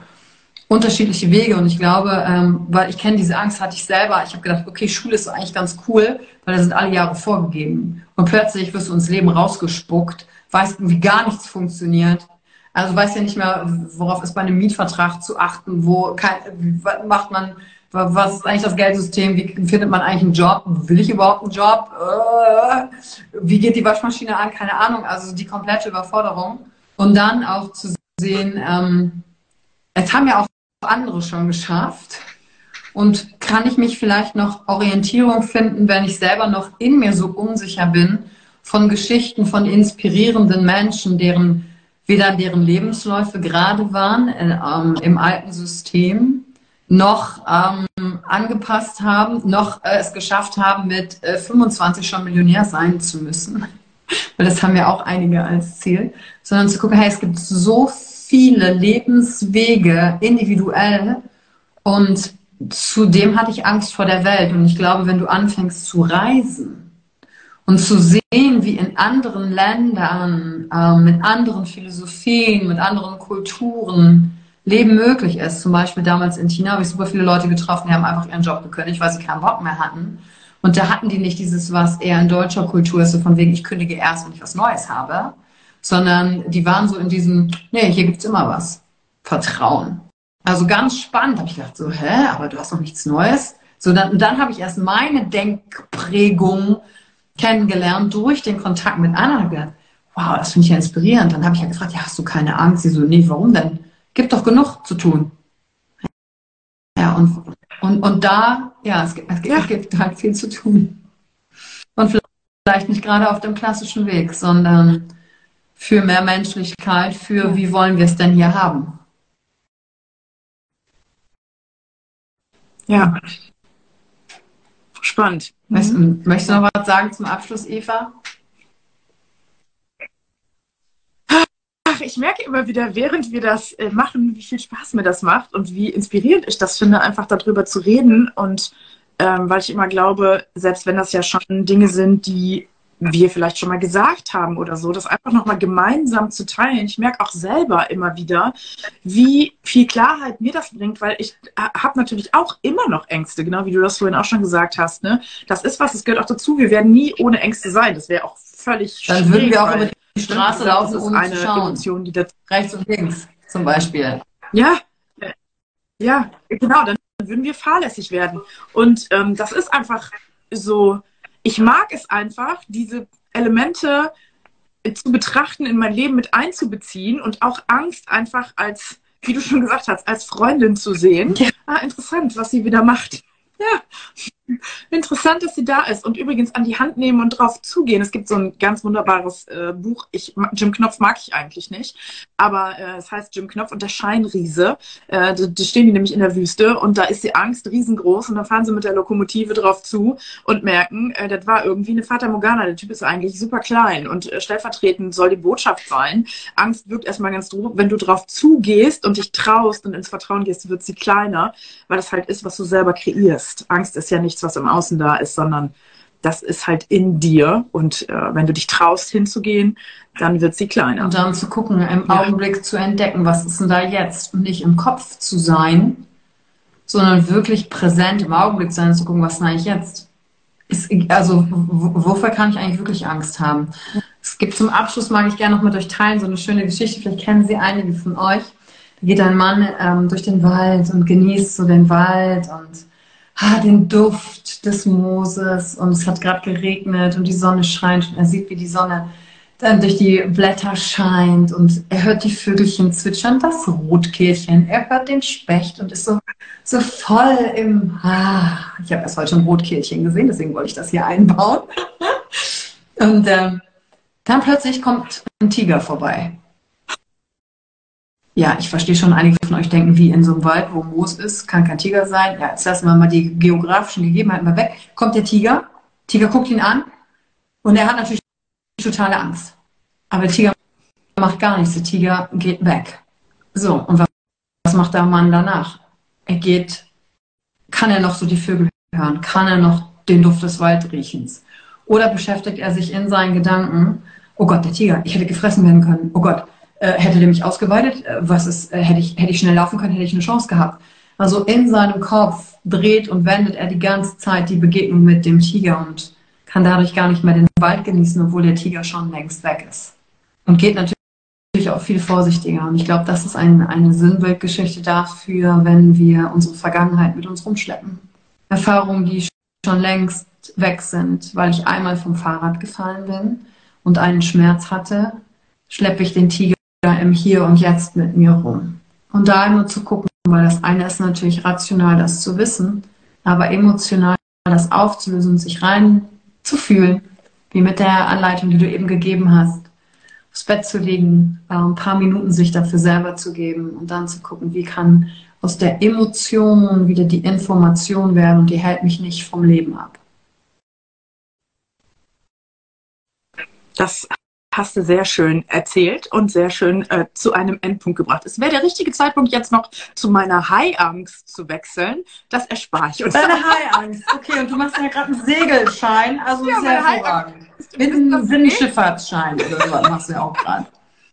Wege. Und ich glaube, weil ich kenne diese Angst, hatte ich selber. Ich habe gedacht, okay, Schule ist eigentlich ganz cool, weil da sind alle Jahre vorgegeben. Und plötzlich wirst du ins Leben rausgespuckt, weißt, wie gar nichts funktioniert. Also weißt ja nicht mehr, worauf ist bei einem Mietvertrag zu achten, was macht man, was ist eigentlich das Geldsystem, wie findet man eigentlich einen Job, will ich überhaupt einen Job, wie geht die Waschmaschine an, keine Ahnung, also die komplette Überforderung. Und dann auch zu sehen, es haben ja auch andere schon geschafft und kann ich mich vielleicht noch Orientierung finden, wenn ich selber noch in mir so unsicher bin, von Geschichten von inspirierenden Menschen, deren Lebensläufe gerade waren im alten System, noch angepasst haben, noch es geschafft haben, mit 25 schon Millionär sein zu müssen. Weil das haben ja auch einige als Ziel. Sondern zu gucken, hey, es gibt so viele Lebenswege individuell und zudem hatte ich Angst vor der Welt. Und ich glaube, wenn du anfängst zu reisen und zu sehen, wie in anderen Ländern, mit anderen Philosophien, mit anderen Kulturen, Leben möglich ist. Zum Beispiel damals in China habe ich super viele Leute getroffen, die haben einfach ihren Job gekündigt, weil sie keinen Bock mehr hatten. Und da hatten die nicht dieses, was eher in deutscher Kultur ist, so von wegen, ich kündige erst, wenn ich was Neues habe, sondern die waren so in diesem, nee, hier gibt's immer was. Vertrauen. Also ganz spannend. Habe ich gedacht so, aber du hast noch nichts Neues? So, dann habe ich erst meine Denkprägung kennengelernt durch den Kontakt mit anderen. Und gedacht, wow, das finde ich ja inspirierend. Dann habe ich ja gefragt, ja, hast du keine Angst? Sie so, nee, warum denn? Gibt doch genug zu tun. Ja, und da, ja, es gibt halt viel zu tun. Und vielleicht nicht gerade auf dem klassischen Weg, sondern für mehr Menschlichkeit, für wie wollen wir es denn hier haben? Ja. Spannend. Möchtest du noch was sagen zum Abschluss, Eva? Ach, ich merke immer wieder, während wir das machen, wie viel Spaß mir das macht und wie inspirierend ich das finde, einfach darüber zu reden. Und weil ich immer glaube, selbst wenn das ja schon Dinge sind, die wir vielleicht schon mal gesagt haben oder so, das einfach nochmal gemeinsam zu teilen. Ich merke auch selber immer wieder, wie viel Klarheit mir das bringt, weil ich habe natürlich auch immer noch Ängste, genau wie du das vorhin auch schon gesagt hast. Ne? Das ist was, das gehört auch dazu. Wir werden nie ohne Ängste sein. Das wäre auch völlig Dann würden wir auch über die Straße laufen, ohne eine zu schauen. Emotion, die das Rechts und links zum Beispiel. ja, genau. Dann dann würden wir fahrlässig werden. Und das ist einfach so, ich mag es einfach, diese Elemente zu betrachten, in mein Leben mit einzubeziehen und auch Angst einfach als, wie du schon gesagt hast, als Freundin zu sehen. Ja. Interessant, was sie wieder macht. Ja, interessant, dass sie da ist. Und übrigens an die Hand nehmen und drauf zugehen. Es gibt so ein ganz wunderbares Buch. Jim Knopf mag ich eigentlich nicht, aber es heißt Jim Knopf und der Scheinriese. Da stehen die nämlich in der Wüste und da ist die Angst riesengroß und dann fahren sie mit der Lokomotive drauf zu und merken, das war irgendwie eine Fata Morgana. Der Typ ist eigentlich super klein und stellvertretend soll die Botschaft sein. Angst wirkt erstmal ganz doof. Wenn du drauf zugehst und dich traust und ins Vertrauen gehst, wird sie kleiner, weil das halt ist, was du selber kreierst. Angst ist ja nichts, was im Außen da ist, sondern das ist halt in dir. Und wenn du dich traust, hinzugehen, dann wird sie kleiner. Und dann zu gucken, im Augenblick zu entdecken, was ist denn da jetzt? Und nicht im Kopf zu sein, sondern wirklich präsent im Augenblick sein und zu gucken, was ist denn eigentlich jetzt? Also, wofür kann ich eigentlich wirklich Angst haben? Es gibt zum Abschluss, mag ich gerne noch mit euch teilen, so eine schöne Geschichte, vielleicht kennen sie einige von euch. Da geht ein Mann durch den Wald und genießt so den Wald und den Duft des Mooses und es hat gerade geregnet und die Sonne scheint und er sieht, wie die Sonne dann durch die Blätter scheint und er hört die Vögelchen zwitschern, das Rotkehlchen, er hört den Specht und ist so voll im, ich habe erst heute schon Rotkehlchen gesehen, deswegen wollte ich das hier einbauen. Und dann plötzlich kommt ein Tiger vorbei. Ja, ich verstehe schon, einige von euch denken, wie in so einem Wald, wo Moos ist, kann kein Tiger sein. Ja, jetzt lassen wir mal die geografischen Gegebenheiten mal weg. Kommt der Tiger guckt ihn an und er hat natürlich totale Angst. Aber der Tiger macht gar nichts, der Tiger geht weg. So, und was macht der Mann danach? Kann er noch so die Vögel hören? Kann er noch den Duft des Waldriechens? Oder beschäftigt er sich in seinen Gedanken, oh Gott, der Tiger, ich hätte gefressen werden können, oh Gott, hätte der mich ausgeweidet? Hätte ich schnell laufen können, hätte ich eine Chance gehabt. Also in seinem Kopf dreht und wendet er die ganze Zeit die Begegnung mit dem Tiger und kann dadurch gar nicht mehr den Wald genießen, obwohl der Tiger schon längst weg ist. Und geht natürlich auch viel vorsichtiger. Und ich glaube, das ist eine Sinnbildgeschichte dafür, wenn wir unsere Vergangenheit mit uns rumschleppen. Erfahrungen, die schon längst weg sind, weil ich einmal vom Fahrrad gefallen bin und einen Schmerz hatte, schleppe ich den Tiger im Hier und Jetzt mit mir rum. Und da immer zu gucken, weil das eine ist natürlich rational, das zu wissen, aber emotional das aufzulösen und sich rein zu fühlen, wie mit der Anleitung, die du eben gegeben hast, aufs Bett zu legen, ein paar Minuten sich dafür selber zu geben und dann zu gucken, wie kann aus der Emotion wieder die Information werden und die hält mich nicht vom Leben ab. Das hast du sehr schön erzählt und sehr schön zu einem Endpunkt gebracht. Es wäre der richtige Zeitpunkt, jetzt noch zu meiner Haiangst zu wechseln. Das erspare ich uns. Deine Haiangst, okay. Und du machst ja gerade einen Segelschein, also ja, sehr hervorragend. Einen Schifffahrtsschein oder so machst du ja auch gerade.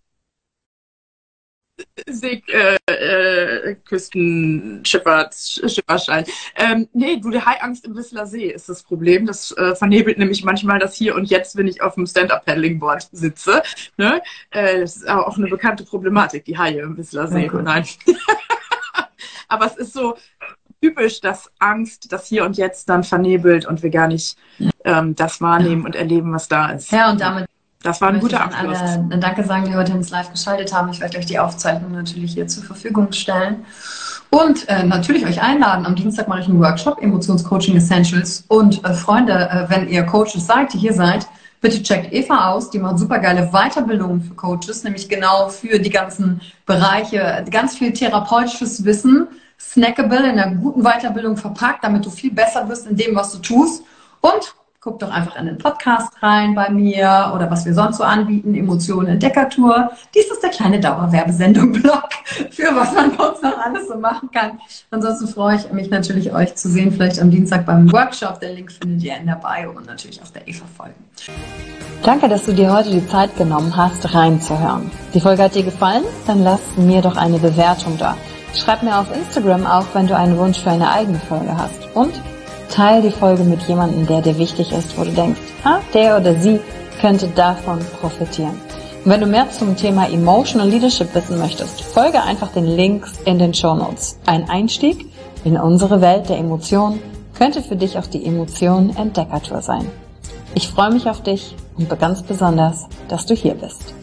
Küstenschifffahrtsschein. Nee, du, die Haiangst im Whistler See ist das Problem. Das vernebelt nämlich manchmal das Hier und Jetzt, wenn ich auf dem Stand-Up-Paddling-Board sitze. Ne? Das ist auch eine bekannte Problematik, die Haie im Whistler See. Okay. Nein. Aber es ist so typisch, dass Angst das Hier und Jetzt dann vernebelt und wir gar nicht das wahrnehmen und erleben, was da ist. Ja, und damit das war ein guter Abschluss. Danke sagen, die heute ins Live geschaltet haben. Ich werde euch die Aufzeichnung natürlich hier zur Verfügung stellen. Und natürlich euch einladen. Am Dienstag mache ich einen Workshop, Emotionscoaching Essentials. Und Freunde, wenn ihr Coaches seid, die hier seid, bitte checkt Eva aus. Die macht super geile Weiterbildungen für Coaches, nämlich genau für die ganzen Bereiche, ganz viel therapeutisches Wissen, snackable in einer guten Weiterbildung verpackt, damit du viel besser wirst in dem, was du tust. Und guck doch einfach in den Podcast rein bei mir oder was wir sonst so anbieten, Emotionen Entdeckertour. Dies ist der kleine Dauerwerbesendung-Blog, für was man bei uns noch alles so machen kann. Ansonsten freue ich mich natürlich, euch zu sehen, vielleicht am Dienstag beim Workshop. Den Link findet ihr in der Bio und natürlich auf der Eva-Folge. Danke, dass du dir heute die Zeit genommen hast, reinzuhören. Die Folge hat dir gefallen? Dann lass mir doch eine Bewertung da. Schreib mir auf Instagram auch, wenn du einen Wunsch für eine eigene Folge hast. Und teil die Folge mit jemandem, der dir wichtig ist, wo du denkst, der oder sie könnte davon profitieren. Und wenn du mehr zum Thema Emotional Leadership wissen möchtest, folge einfach den Links in den Shownotes. Ein Einstieg In unsere Welt der Emotionen könnte für dich auch die Emotion Entdeckertour sein. Ich freue mich auf dich und ganz besonders, dass du hier bist.